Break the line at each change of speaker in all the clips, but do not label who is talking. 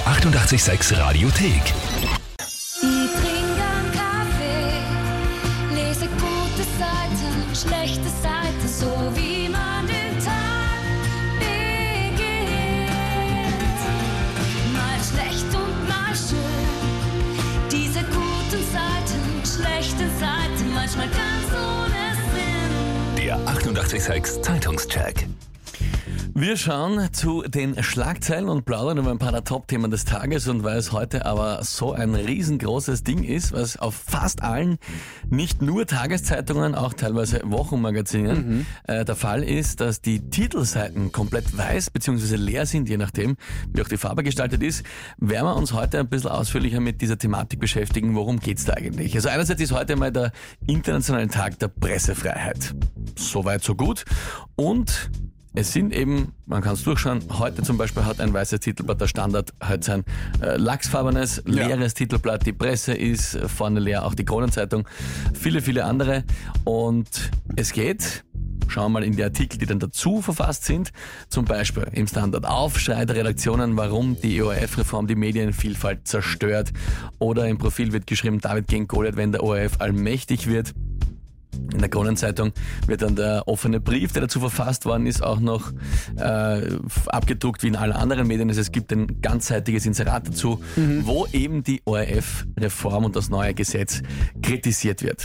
886 Radiothek.
Ich trinke einen Kaffee, lese gute Seiten, schlechte Seiten, so wie man den Tag beginnt. Mal schlecht und mal schön, diese guten Seiten, schlechten Seiten, manchmal ganz ohne Sinn.
Der 886 Zeitungscheck.
Wir schauen zu den Schlagzeilen und plaudern über ein paar der Top-Themen des Tages, und weil es heute aber so ein riesengroßes Ding ist, was auf fast allen, nicht nur Tageszeitungen, auch teilweise Wochenmagazinen der Fall ist, dass die Titelseiten komplett weiß bzw. leer sind, je nachdem, wie auch die Farbe gestaltet ist, werden wir uns heute ein bisschen ausführlicher mit dieser Thematik beschäftigen. Worum geht's da eigentlich? Also einerseits ist heute mal der internationale Tag der Pressefreiheit. Soweit, so gut. Und es sind eben, man kann es durchschauen, heute zum Beispiel hat ein weißes Titelblatt der Standard halt sein lachsfarbenes, leeres Titelblatt, die Presse ist vorne leer, auch die Kronenzeitung, viele, viele andere. Und es geht, schauen wir mal in die Artikel, die dann dazu verfasst sind, zum Beispiel im Standard Aufschrei der Redaktionen, warum die ORF-Reform die Medienvielfalt zerstört. Oder im Profil wird geschrieben, David gegen Goliath, wenn der ORF allmächtig wird. In der Kronenzeitung wird dann der offene Brief, der dazu verfasst worden ist, auch noch abgedruckt wie in allen anderen Medien. Also es gibt ein ganzseitiges Inserat dazu, wo eben die ORF-Reform und das neue Gesetz kritisiert wird.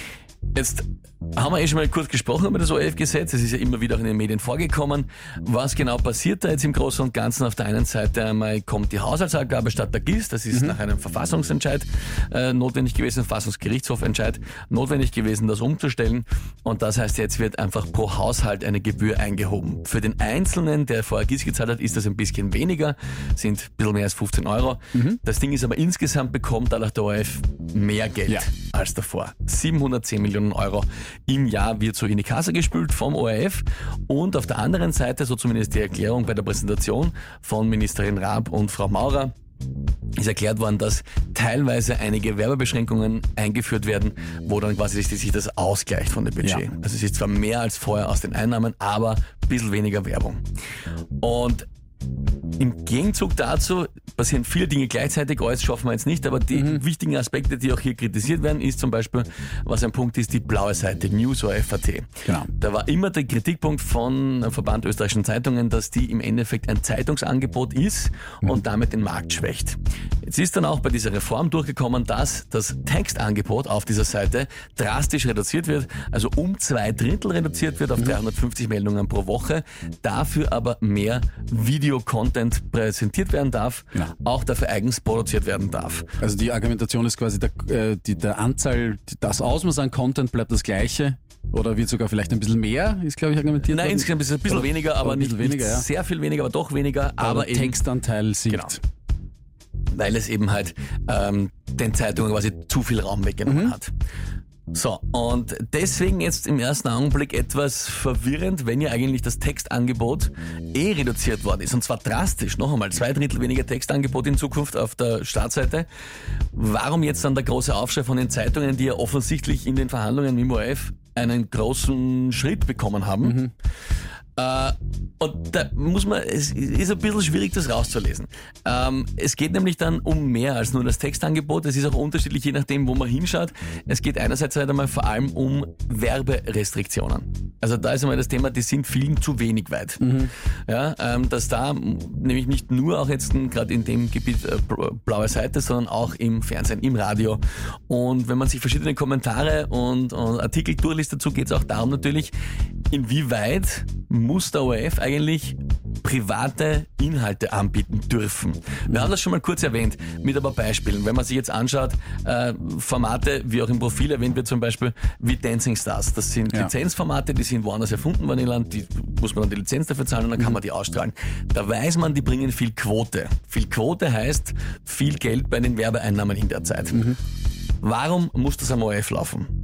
Jetzt haben wir schon mal kurz gesprochen über das ORF-Gesetz. Es ist ja immer wieder auch in den Medien vorgekommen. Was genau passiert da jetzt im Großen und Ganzen? Auf der einen Seite einmal kommt die Haushaltsabgabe statt der GIS. Das ist nach einem Verfassungsentscheid notwendig gewesen, Verfassungsgerichtshofentscheid notwendig gewesen, das umzustellen. Und das heißt, jetzt wird einfach pro Haushalt eine Gebühr eingehoben. Für den Einzelnen, der vorher GIS gezahlt hat, ist das ein bisschen weniger, sind ein bisschen mehr als 15 Euro. Das Ding ist aber insgesamt bekommt dadurch der ORF mehr Geld als davor. 710 Millionen Euro im Jahr wird so in die Kasse gespült vom ORF, und auf der anderen Seite, so zumindest die Erklärung bei der Präsentation von Ministerin Raab und Frau Maurer, ist erklärt worden, dass teilweise einige Werbebeschränkungen eingeführt werden, wo dann quasi sich das ausgleicht von dem Budget.
Ja.
Also es ist zwar mehr als vorher aus den Einnahmen, aber ein bisschen weniger Werbung. Und im Gegenzug dazu passieren viele Dinge gleichzeitig, alles schaffen wir jetzt nicht, aber die wichtigen Aspekte, die auch hier kritisiert werden, ist zum Beispiel, was ein Punkt ist, die blaue Seite, News ORF.at.
Genau.
Da war immer der Kritikpunkt von Verband österreichischen Zeitungen, dass die im Endeffekt ein Zeitungsangebot ist und damit den Markt schwächt. Jetzt ist dann auch bei dieser Reform durchgekommen, dass das Textangebot auf dieser Seite drastisch reduziert wird, also um 2/3 reduziert wird auf 350 Meldungen pro Woche, dafür aber mehr Videocontent präsentiert werden darf, auch dafür eigens produziert werden darf.
Also die Argumentation ist quasi, der Anzahl, das Ausmaß an Content bleibt das gleiche oder wird sogar vielleicht ein bisschen mehr, ist glaube ich argumentiert
Nein,
worden.
insgesamt ist es ein bisschen weniger, aber
ein bisschen
nicht
weniger, ja.
sehr viel weniger, aber doch weniger.
Aber
eben,
Textanteil sinkt.
Genau. Weil es eben halt den Zeitungen quasi zu viel Raum weggenommen hat. So, und deswegen jetzt im ersten Augenblick etwas verwirrend, wenn ja eigentlich das Textangebot reduziert worden ist. Und zwar drastisch, noch einmal, 2/3 weniger Textangebot in Zukunft auf der Startseite. Warum jetzt dann der große Aufschrei von den Zeitungen, die ja offensichtlich in den Verhandlungen mit dem ORF einen großen Schritt bekommen haben? Und da muss man, es ist ein bisschen schwierig, das rauszulesen. Es geht nämlich dann um mehr als nur das Textangebot. Es ist auch unterschiedlich, je nachdem, wo man hinschaut. Es geht einerseits halt einmal vor allem um Werberestriktionen. Also da ist einmal das Thema, die sind vielen zu wenig weit. Ja, dass da nämlich nicht nur auch jetzt gerade in dem Gebiet blaue Seite, sondern auch im Fernsehen, im Radio. Und wenn man sich verschiedene Kommentare und Artikel durchliest dazu, geht es auch darum natürlich, inwieweit muss der ORF eigentlich private Inhalte anbieten dürfen. Wir haben das schon mal kurz erwähnt, mit ein paar Beispielen. Wenn man sich jetzt anschaut, Formate, wie auch im Profil erwähnt wird, zum Beispiel wie Dancing Stars. Das sind Lizenzformate, die sind woanders erfunden worden im Land, die muss man dann die Lizenz dafür zahlen und dann kann man die ausstrahlen. Da weiß man, die bringen viel Quote. Viel Quote heißt viel Geld bei den Werbeeinnahmen in der Zeit. Warum muss das am ORF laufen?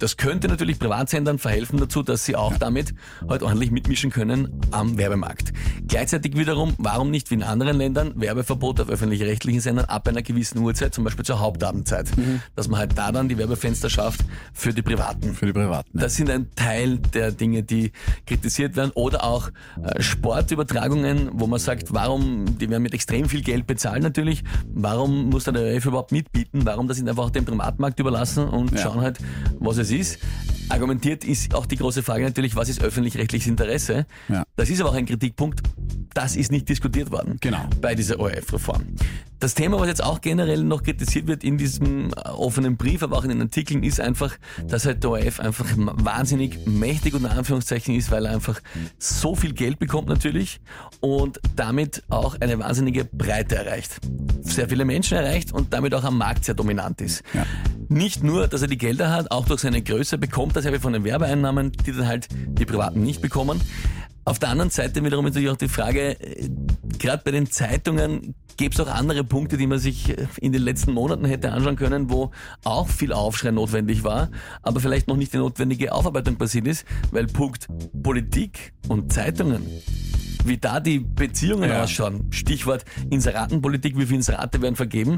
Das könnte natürlich Privatsendern verhelfen dazu, dass sie auch damit halt ordentlich mitmischen können am Werbemarkt. Gleichzeitig wiederum, warum nicht wie in anderen Ländern Werbeverbot auf öffentlich-rechtlichen Sendern ab einer gewissen Uhrzeit, zum Beispiel zur Hauptabendzeit, dass man halt da dann die Werbefenster schafft für die Privaten.
Für die Privaten.
Das sind ein Teil der Dinge, die kritisiert werden. Oder auch Sportübertragungen, wo man sagt, warum, die werden mit extrem viel Geld bezahlt natürlich, warum muss der ORF überhaupt mitbieten, warum das nicht einfach dem Privatmarkt überlassen und schauen halt, was es ist. Argumentiert ist auch die große Frage natürlich, was ist öffentlich-rechtliches Interesse?
Ja.
Das ist aber auch ein Kritikpunkt, das ist nicht diskutiert worden bei dieser ORF-Reform. Das Thema, was jetzt auch generell noch kritisiert wird in diesem offenen Brief, aber auch in den Artikeln, ist einfach, dass halt der ORF einfach wahnsinnig mächtig unter Anführungszeichen ist, weil er einfach so viel Geld bekommt natürlich und damit auch eine wahnsinnige Breite erreicht. Sehr viele Menschen erreicht und damit auch am Markt sehr dominant ist. Ja. Nicht nur, dass er die Gelder hat, auch durch seine Größe bekommt er sehr viel von den Werbeeinnahmen, die dann halt die Privaten nicht bekommen. Auf der anderen Seite wiederum ist natürlich auch die Frage, gerade bei den Zeitungen gäbe es auch andere Punkte, die man sich in den letzten Monaten hätte anschauen können, wo auch viel Aufschrei notwendig war, aber vielleicht noch nicht die notwendige Aufarbeitung passiert ist, weil Punkt Politik und Zeitungen, wie da die Beziehungen ausschauen, Stichwort Inseratenpolitik, wie viele Inserate werden vergeben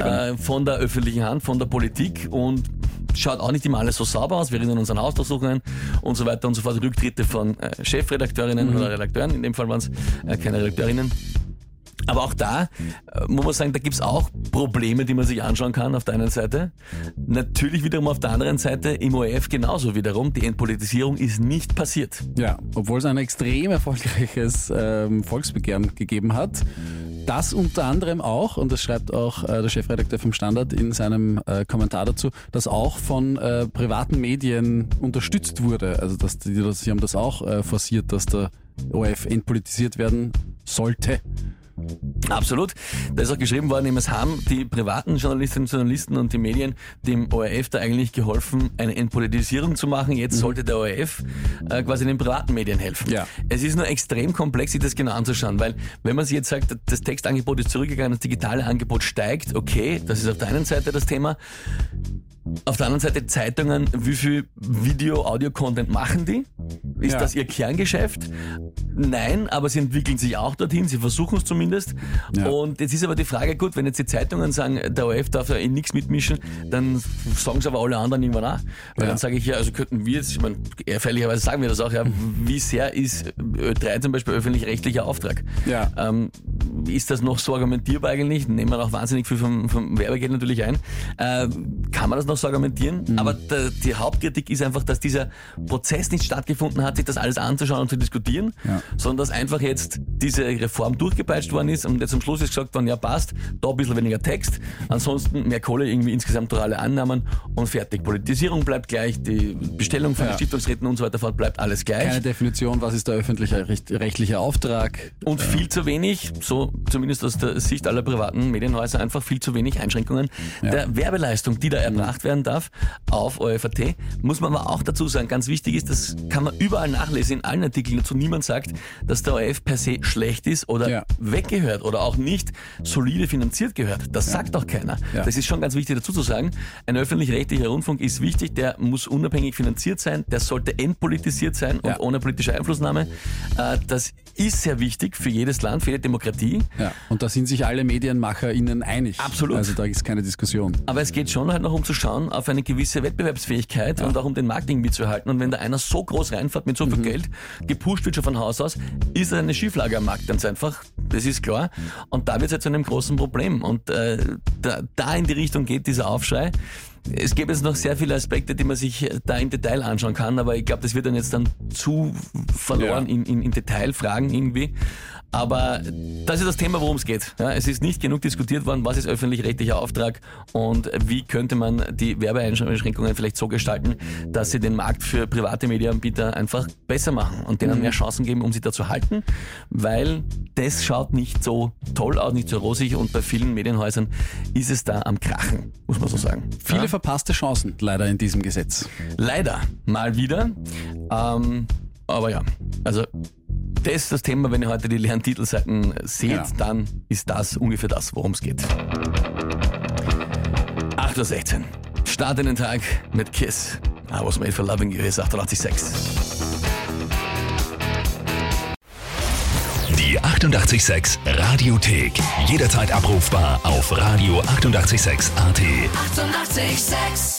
von der öffentlichen Hand, von der Politik und schaut auch nicht immer alles so sauber aus. Wir erinnern uns an Hausdurchsuchungen und so weiter und so fort, Rücktritte von Chefredakteurinnen oder Redakteuren, in dem Fall waren es keine Redakteurinnen. Aber auch da muss man sagen, da gibt's auch Probleme, die man sich anschauen kann auf der einen Seite. Natürlich wiederum auf der anderen Seite im ORF genauso wiederum. Die Entpolitisierung ist nicht passiert.
Ja, obwohl es ein extrem erfolgreiches Volksbegehren gegeben hat. Das unter anderem auch, und das schreibt auch der Chefredakteur vom Standard in seinem Kommentar dazu, dass auch von privaten Medien unterstützt wurde. Also sie haben das auch forciert, dass der ORF entpolitisiert werden sollte.
Absolut. Da ist auch geschrieben worden, es haben die privaten Journalistinnen und Journalisten und die Medien dem ORF da eigentlich geholfen, eine Entpolitisierung zu machen. Jetzt sollte der ORF quasi den privaten Medien helfen. Ja. Es ist nur extrem komplex, sich das genau anzuschauen, weil wenn man sich jetzt sagt, das Textangebot ist zurückgegangen, das digitale Angebot steigt, okay, das ist auf der einen Seite das Thema. Auf der anderen Seite Zeitungen, wie viel Video-Audio-Content machen die? Ist das ihr Kerngeschäft? Nein, aber sie entwickeln sich auch dorthin, sie versuchen es zumindest. Ja. Und jetzt ist aber die Frage, gut, wenn jetzt die Zeitungen sagen, der ORF darf ja in nichts mitmischen, dann sagen es aber alle anderen irgendwann auch. Weil dann sage ich also könnten wir jetzt, ich meine, ehrfälligerweise sagen wir das auch, wie sehr ist Ö3 zum Beispiel öffentlich-rechtlicher Auftrag? Ja. Ist das noch so argumentierbar eigentlich? Nehmen wir auch wahnsinnig viel vom Werbegeld natürlich ein. Kann man das noch so argumentieren? Aber die Hauptkritik ist einfach, dass dieser Prozess nicht stattgefunden hat, sich das alles anzuschauen und zu diskutieren, sondern dass einfach jetzt diese Reform durchgepeitscht worden ist und jetzt am Schluss ist gesagt worden, ja passt, da ein bisschen weniger Text, ansonsten mehr Kohle, irgendwie insgesamt durch alle Annahmen und fertig. Politisierung bleibt gleich, die Bestellung von den Stiftungsräten und so weiter fort bleibt alles gleich.
Keine Definition, was ist der öffentliche rechtliche Auftrag.
Und viel zu wenig, so zumindest aus der Sicht aller privaten Medienhäuser, einfach viel zu wenig Einschränkungen der Werbeleistung, die da erbracht werden darf auf ORF.at. Muss man aber auch dazu sagen, ganz wichtig ist, das kann man überall nachlesen, in allen Artikeln dazu. Niemand sagt, dass der ORF per se schlecht ist oder weggehört oder auch nicht solide finanziert gehört. Das sagt auch keiner. Ja. Das ist schon ganz wichtig dazu zu sagen. Ein öffentlich-rechtlicher Rundfunk ist wichtig, der muss unabhängig finanziert sein, der sollte entpolitisiert sein und ohne politische Einflussnahme. Das ist sehr wichtig für jedes Land, für jede Demokratie.
Ja. Und da sind sich alle MedienmacherInnen einig.
Absolut.
Also da ist keine Diskussion.
Aber es geht schon halt noch um zu schauen auf eine gewisse Wettbewerbsfähigkeit und auch um den Markt irgendwie zu halten. Und wenn da einer so groß reinfährt mit so viel Geld, gepusht wird schon von Haus aus, ist eine Schieflage am Markt ganz einfach. Das ist klar. Und da wird es halt zu einem großen Problem. Und da in die Richtung geht dieser Aufschrei. Es gäbe jetzt noch sehr viele Aspekte, die man sich da im Detail anschauen kann, aber ich glaube, das wird dann jetzt dann zu verloren in Detailfragen irgendwie. Aber das ist das Thema, worum es geht. Ja, es ist nicht genug diskutiert worden, was ist öffentlich-rechtlicher Auftrag und wie könnte man die Werbeeinschränkungen vielleicht so gestalten, dass sie den Markt für private Medienanbieter einfach besser machen und denen mehr Chancen geben, um sie da zu halten, weil das schaut nicht so toll aus, nicht so rosig und bei vielen Medienhäusern ist es da am Krachen, muss man so sagen.
Viele verpasste Chancen leider in diesem Gesetz.
Leider, mal wieder. Aber ja, also das ist das Thema, wenn ihr heute die leeren Titelseiten seht, dann ist das ungefähr das, worum es geht. 8:16 Uhr. Start in den Tag mit KISS. I Was Made for Loving You ist 88,6.
Die 88,6 Radiothek. Jederzeit abrufbar auf radio886.at. 88,6.
Eighty-eight, 6.